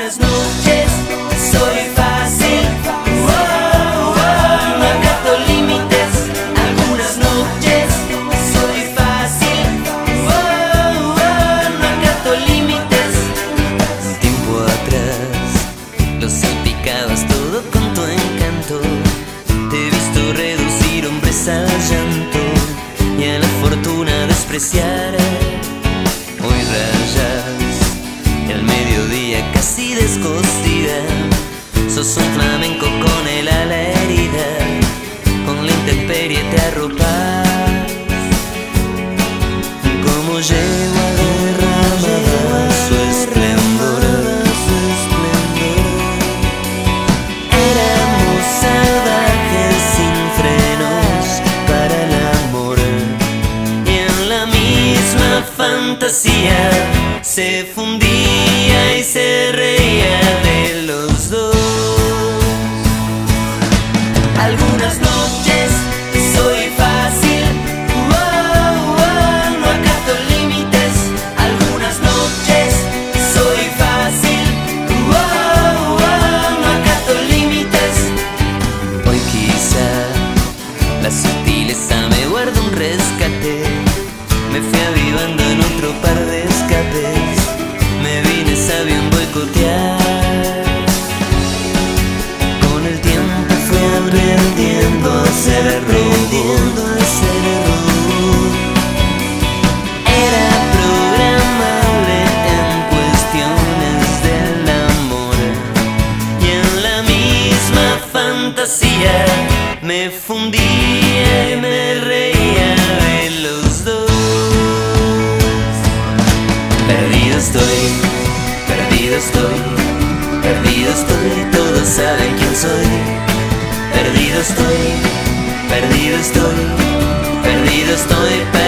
Algunas noches soy fácil, no acato límites. Algunas noches soy fácil, no acato límites. Un tiempo atrás lo salpicabas todo con tu encanto. Te he visto reducir hombres al llanto y a la fortuna despreciar. Hoy rayas y al mediodía casi descosida. Sos un flamenco con el ala herida, con la intemperie te arropas. Como yegua derramada su esplendor. Éramos salvajes sin frenos para el amor, y en la misma fantasía se fundía y se reía de los dos. Algunas noches soy fácil, no acato límites. Algunas noches soy fácil, no acato límites. Hoy quizá la sutileza me guarda un rescate. Me fui avivando en otro par de escapes. Me vine sabio en boicotear. Con el tiempo fui aprendiendo a ser robo. Era programable en cuestiones del amor, y en la misma fantasía me fundía y me reía de los dos. Perdido estoy, perdido estoy, perdido estoy, todos saben quién soy. Perdido estoy, perdido estoy, perdido estoy.